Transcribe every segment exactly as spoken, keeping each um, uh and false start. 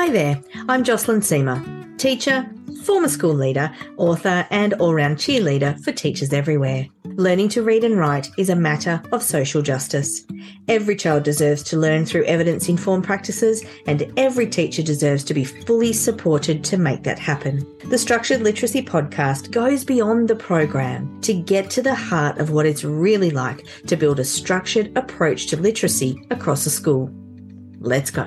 Hi there, I'm Jocelyn Seamer, teacher, former school leader, author and all-round cheerleader for teachers everywhere. Learning to read and write is a matter of social justice. Every child deserves to learn through evidence-informed practices, and every teacher deserves to be fully supported to make that happen. The Structured Literacy Podcast goes beyond the program to get to the heart of what it's really like to build a structured approach to literacy across a school. Let's go.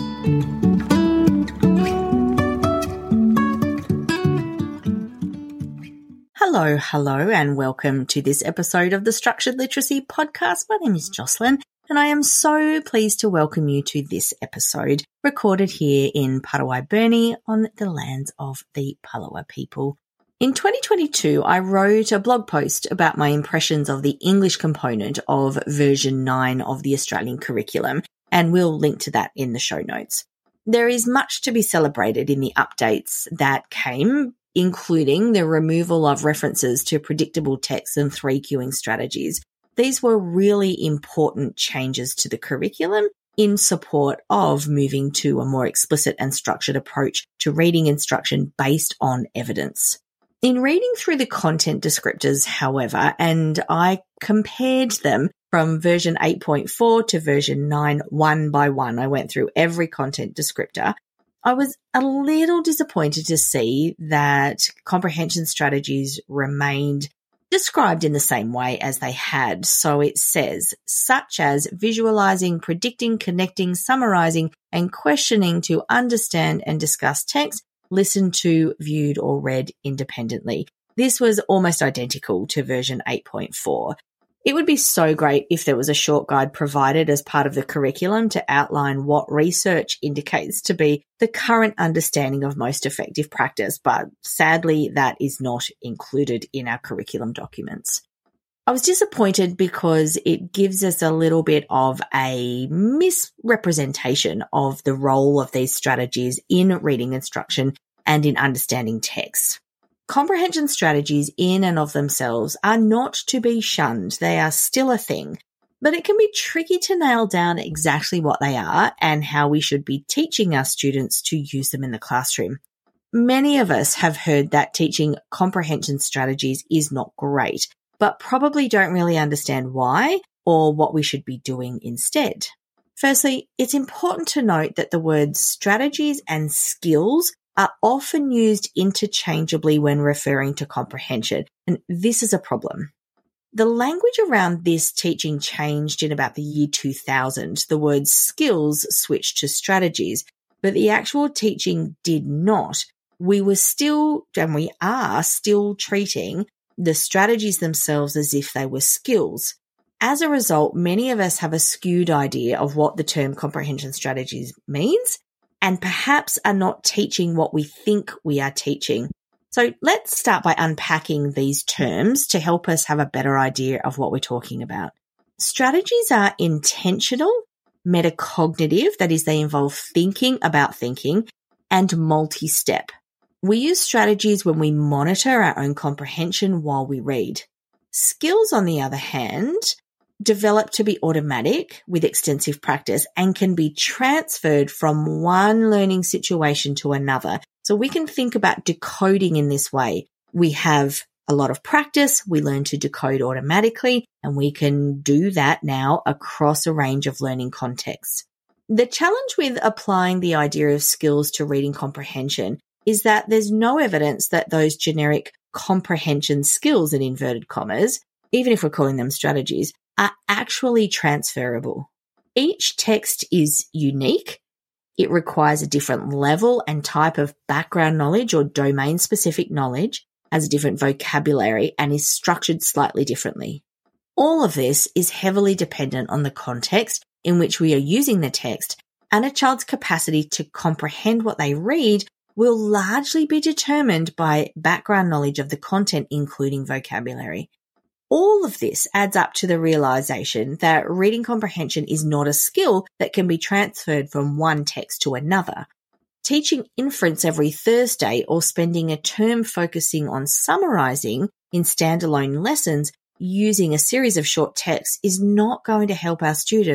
Hello, hello, and welcome to this episode of the Structured Literacy Podcast. My name is Jocelyn, and I am so pleased to welcome you to this episode, recorded here in Parawaiburney on the lands of the Palawa people. In twenty twenty-two, I wrote a blog post about my impressions of the English component of version nine of the Australian curriculum, and we'll link to that in the show notes. There is much to be celebrated in the updates that came, including the removal of references to predictable text and three queuing strategies. These were really important changes to the curriculum in support of moving to a more explicit and structured approach to reading instruction based on evidence. In reading through the content descriptors, however, and I compared them from version eight point four to version nine one by one, I went through every content descriptor. I was a little disappointed to see that comprehension strategies remained described in the same way as they had. So it says, such as visualizing, predicting, connecting, summarizing, and questioning to understand and discuss text, listened to, viewed, or read independently. This was almost identical to version eight point four. It would be so great if there was a short guide provided as part of the curriculum to outline what research indicates to be the current understanding of most effective practice, but sadly that is not included in our curriculum documents. I was disappointed because it gives us a little bit of a misrepresentation of the role of these strategies in reading instruction and in understanding text. Comprehension strategies in and of themselves are not to be shunned. They are still a thing, but it can be tricky to nail down exactly what they are and how we should be teaching our students to use them in the classroom. Many of us have heard that teaching comprehension strategies is not great, but probably don't really understand why or what we should be doing instead. Firstly, it's important to note that the words strategies and skills are often used interchangeably when referring to comprehension, and this is a problem. The language around this teaching changed in about the year two thousand. The word skills switched to strategies, but the actual teaching did not. We were still, and we are still treating the strategies themselves as if they were skills. As a result, many of us have a skewed idea of what the term comprehension strategies means, and perhaps are not teaching what we think we are teaching. So let's start by unpacking these terms to help us have a better idea of what we're talking about. Strategies are intentional, metacognitive, that is, they involve thinking about thinking, and multi-step. We use strategies when we monitor our own comprehension while we read. Skills, on the other hand, develop to be automatic with extensive practice and can be transferred from one learning situation to another. So we can think about decoding in this way. We have a lot of practice, we learn to decode automatically, and we can do that now across a range of learning contexts. The challenge with applying the idea of skills to reading comprehension is that there's no evidence that those generic comprehension skills, in inverted commas, even if we're calling them strategies, are actually transferable. Each text is unique. It requires a different level and type of background knowledge or domain-specific knowledge, has a different vocabulary, and is structured slightly differently. All of this is heavily dependent on the context in which we are using the text, and a child's capacity to comprehend what they read will largely be determined by background knowledge of the content, including vocabulary. All of this adds up to the realization that reading comprehension is not a skill that can be transferred from one text to another. Teaching inference every Thursday or spending a term focusing on summarizing in standalone lessons using a series of short texts is not going to help our students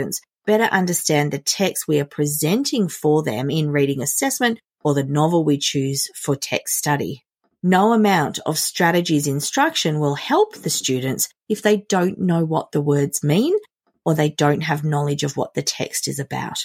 better understand the text we are presenting for them in reading assessment or the novel we choose for text study. No amount of strategies instruction will help the students if they don't know what the words mean or they don't have knowledge of what the text is about.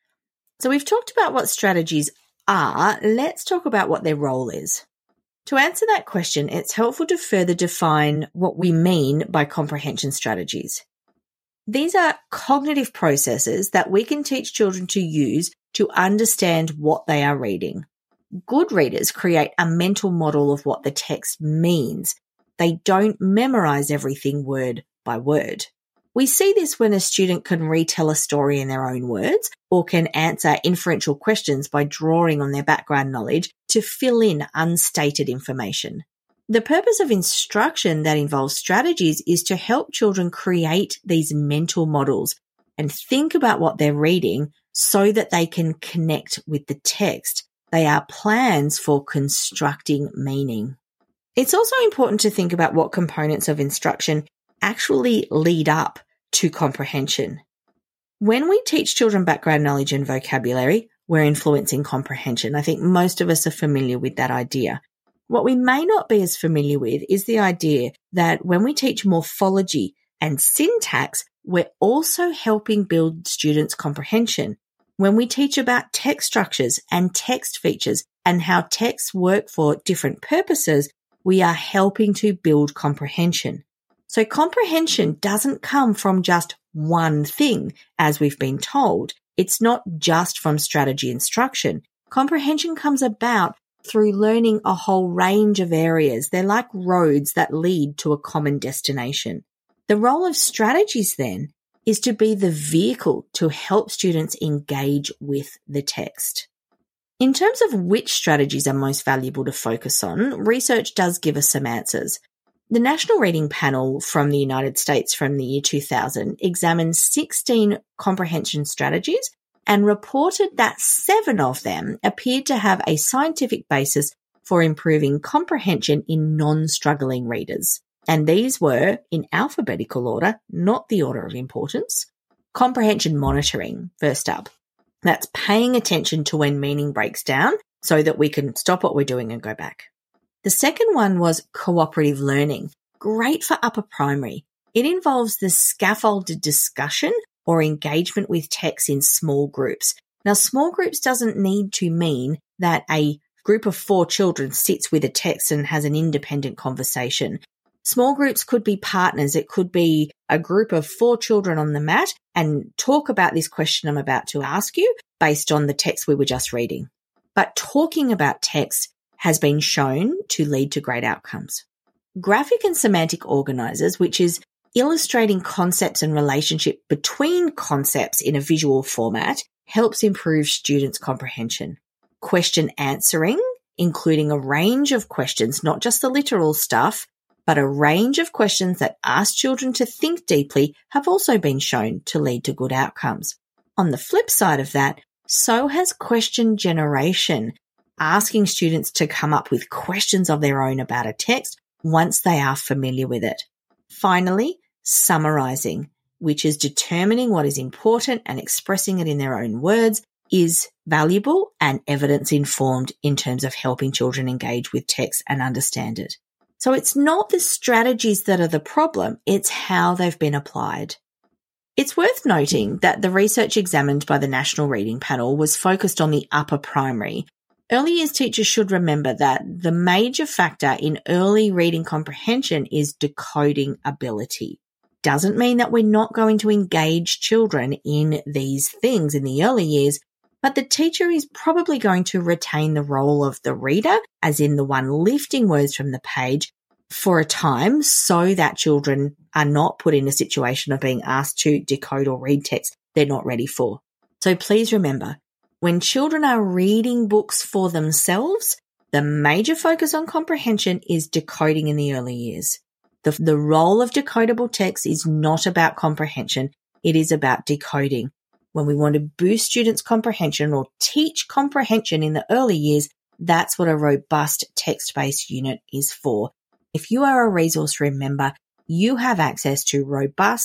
So we've talked about what strategies are. Let's talk about what their role is. To answer that question, it's helpful to further define what we mean by comprehension strategies. These are cognitive processes that we can teach children to use to understand what they are reading. Good readers create a mental model of what the text means. They don't memorize everything word by word. We see this when a student can retell a story in their own words or can answer inferential questions by drawing on their background knowledge to fill in unstated information. The purpose of instruction that involves strategies is to help children create these mental models and think about what they're reading so that they can connect with the text. They are plans for constructing meaning. It's also important to think about what components of instruction actually lead up to comprehension. When we teach children background knowledge and vocabulary, we're influencing comprehension. I think most of us are familiar with that idea. What we may not be as familiar with is the idea that when we teach morphology and syntax, we're also helping build students' comprehension. When we teach about text structures and text features and how texts work for different purposes, we are helping to build comprehension. So comprehension doesn't come from just one thing, as we've been told. It's not just from strategy instruction. Comprehension comes about through learning a whole range of areas. They're like roads that lead to a common destination. The role of strategies then is to be the vehicle to help students engage with the text. In terms of which strategies are most valuable to focus on, research does give us some answers. The National Reading Panel from the United States from the year two thousand examined sixteen comprehension strategies and reported that seven of them appeared to have a scientific basis for improving comprehension in non-struggling readers. And these were, in alphabetical order, not the order of importance. Comprehension monitoring, first up. That's paying attention to when meaning breaks down so that we can stop what we're doing and go back. The second one was cooperative learning, great for upper primary. It involves the scaffolded discussion or engagement with text in small groups. Now, small groups doesn't need to mean that a group of four children sits with a text and has an independent conversation. Small groups could be partners. It could be a group of four children on the mat and talk about this question I'm about to ask you based on the text we were just reading. But talking about text has been shown to lead to great outcomes. Graphic and semantic organizers, which is illustrating concepts and relationship between concepts in a visual format, helps improve students' comprehension. Question answering, including a range of questions, not just the literal stuff, but a range of questions that ask children to think deeply, have also been shown to lead to good outcomes. On the flip side of that, so has question generation, asking students to come up with questions of their own about a text once they are familiar with it. Finally, summarizing, which is determining what is important and expressing it in their own words, is valuable and evidence-informed in terms of helping children engage with text and understand it. So it's not the strategies that are the problem, it's how they've been applied. It's worth noting that the research examined by the National Reading Panel was focused on the upper primary. Early years teachers should remember that the major factor in early reading comprehension is decoding ability. Doesn't mean that we're not going to engage children in these things in the early years, but the teacher is probably going to retain the role of the reader, as in the one lifting words from the page, for a time so that children are not put in a situation of being asked to decode or read text they're not ready for. So please remember, when children are reading books for themselves, the major focus on comprehension is decoding in the early years. The, the role of decodable text is not about comprehension. It is about decoding. When we want to boost students' comprehension or teach comprehension in the early years, that's what a robust text-based unit is for. If you are a resource room member, you have access to robust,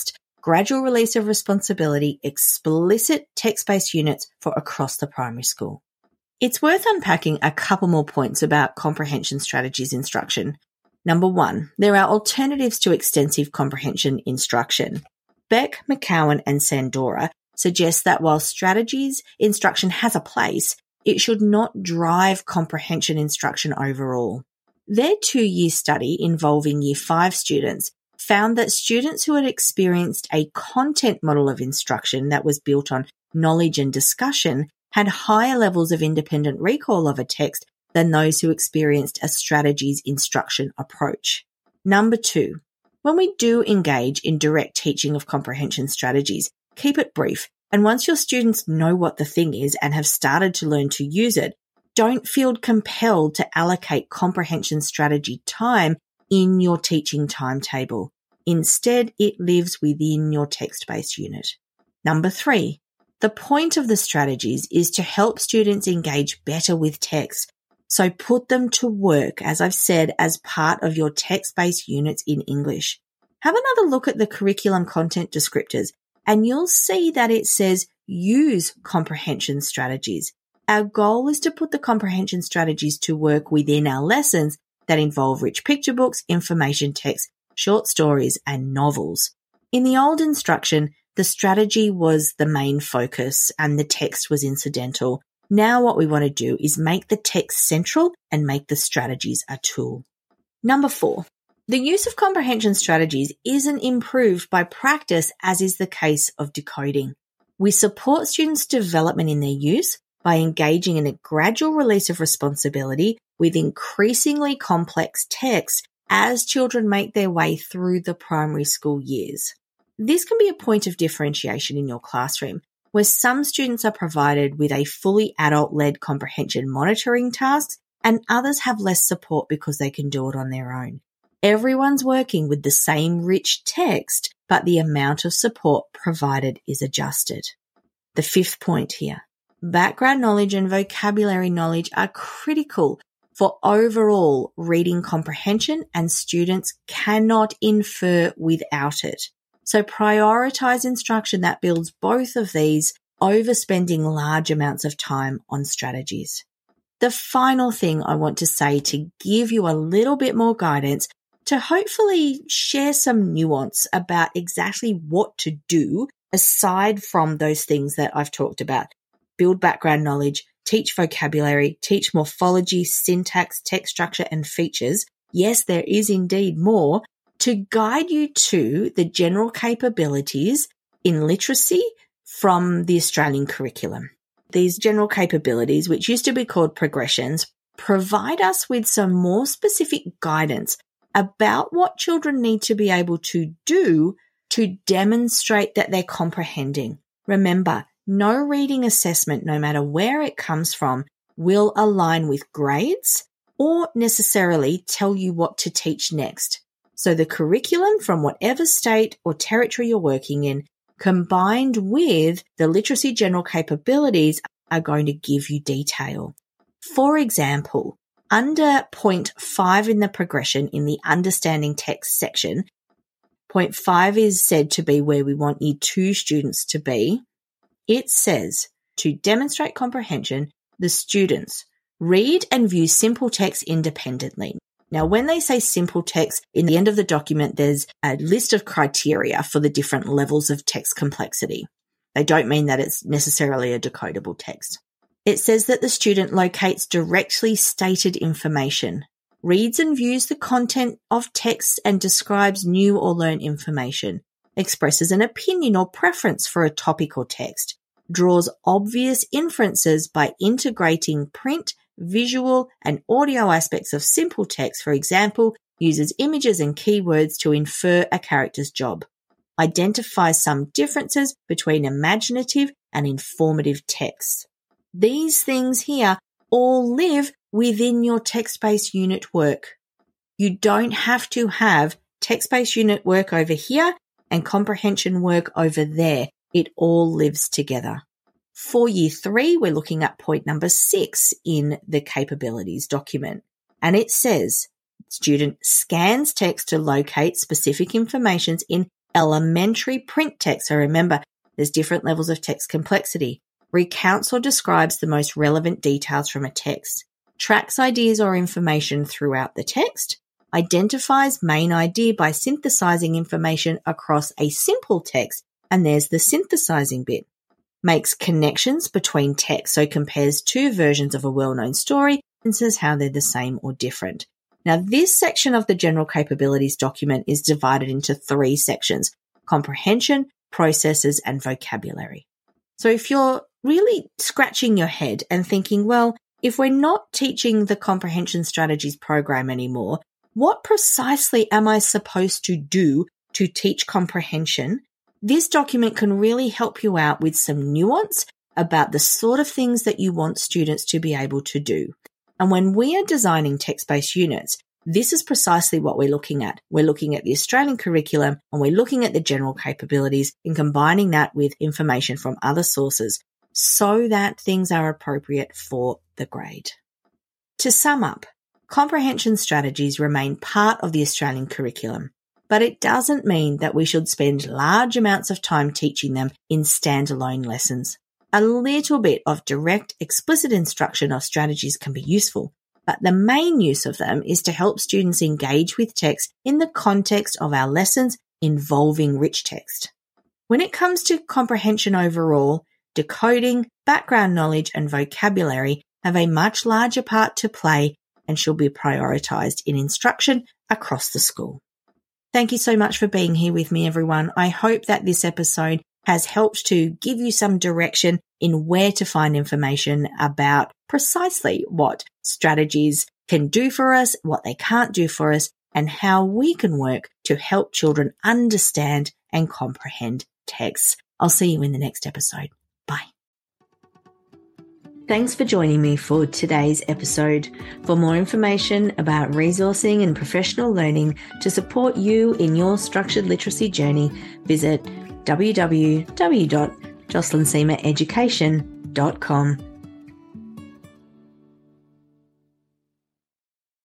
gradual release of responsibility, explicit text-based units for across the primary school. It's worth unpacking a couple more points about comprehension strategies instruction. Number one, there are alternatives to extensive comprehension instruction. Beck, McCowan, and Sandora suggest that while strategies instruction has a place, it should not drive comprehension instruction overall. Their two-year study involving Year five students found that students who had experienced a content model of instruction that was built on knowledge and discussion had higher levels of independent recall of a text than those who experienced a strategies instruction approach. Number two, when we do engage in direct teaching of comprehension strategies, keep it brief, and once your students know what the thing is and have started to learn to use it, don't feel compelled to allocate comprehension strategy time in your teaching timetable. Instead, it lives within your text-based unit. Number three, the point of the strategies is to help students engage better with text. So put them to work, as I've said, as part of your text-based units in English. Have another look at the curriculum content descriptors, and you'll see that it says use comprehension strategies. Our goal is to put the comprehension strategies to work within our lessons that involve rich picture books, information text, short stories, and novels. In the old instruction, the strategy was the main focus and the text was incidental. Now what we want to do is make the text central and make the strategies a tool. Number four, the use of comprehension strategies isn't improved by practice, as is the case of decoding. We support students' development in their use by engaging in a gradual release of responsibility with increasingly complex text as children make their way through the primary school years. This can be a point of differentiation in your classroom, where some students are provided with a fully adult-led comprehension monitoring task and others have less support because they can do it on their own. Everyone's working with the same rich text, but the amount of support provided is adjusted. The fifth point here, background knowledge and vocabulary knowledge are critical for overall reading comprehension, and students cannot infer without it. So prioritize instruction that builds both of these over spending large amounts of time on strategies. The final thing I want to say to give you a little bit more guidance to hopefully share some nuance about exactly what to do aside from those things that I've talked about. Build background knowledge, teach vocabulary, teach morphology, syntax, text structure, and features. Yes, there is indeed more to guide you to the general capabilities in literacy from the Australian curriculum. These general capabilities, which used to be called progressions, provide us with some more specific guidance about what children need to be able to do to demonstrate that they're comprehending. Remember, no reading assessment, no matter where it comes from, will align with grades or necessarily tell you what to teach next. So the curriculum from whatever state or territory you're working in, combined with the literacy general capabilities, are going to give you detail. For example, under point five in the progression in the understanding text section, point five is said to be where we want year two students to be. It says, to demonstrate comprehension, the students read and view simple text independently. Now, when they say simple text, in the end of the document, there's a list of criteria for the different levels of text complexity. They don't mean that it's necessarily a decodable text. It says that the student locates directly stated information, reads and views the content of text and describes new or learned information, expresses an opinion or preference for a topic or text, draws obvious inferences by integrating print, visual, and audio aspects of simple text, for example, uses images and keywords to infer a character's job, identifies some differences between imaginative and informative texts. These things here all live within your text-based unit work. You don't have to have text-based unit work over here and comprehension work over there. It all lives together. For year three, we're looking at point number six in the capabilities document. And it says, student scans text to locate specific information in elementary print text. So remember, there's different levels of text complexity. Recounts or describes the most relevant details from a text. Tracks ideas or information throughout the text. Identifies main idea by synthesizing information across a simple text. And there's the synthesizing bit. Makes connections between text, so compares two versions of a well-known story and says how they're the same or different. Now, this section of the general capabilities document is divided into three sections: comprehension, processes, and vocabulary. So if you're really scratching your head and thinking, well, if we're not teaching the comprehension strategies program anymore, what precisely am I supposed to do to teach comprehension? This document can really help you out with some nuance about the sort of things that you want students to be able to do. And when we are designing text-based units, this is precisely what we're looking at. We're looking at the Australian curriculum and we're looking at the general capabilities and combining that with information from other sources so that things are appropriate for the grade. To sum up, comprehension strategies remain part of the Australian curriculum, but it doesn't mean that we should spend large amounts of time teaching them in standalone lessons. A little bit of direct, explicit instruction of strategies can be useful, but the main use of them is to help students engage with text in the context of our lessons involving rich text. When it comes to comprehension overall, decoding, background knowledge, and vocabulary have a much larger part to play and should be prioritised in instruction across the school. Thank you so much for being here with me, everyone. I hope that this episode has helped to give you some direction in where to find information about precisely what strategies can do for us, what they can't do for us, and how we can work to help children understand and comprehend texts. I'll see you in the next episode. Bye. Thanks for joining me for today's episode. For more information about resourcing and professional learning to support you in your structured literacy journey, visit w w w dot jocelyn seamer education dot com.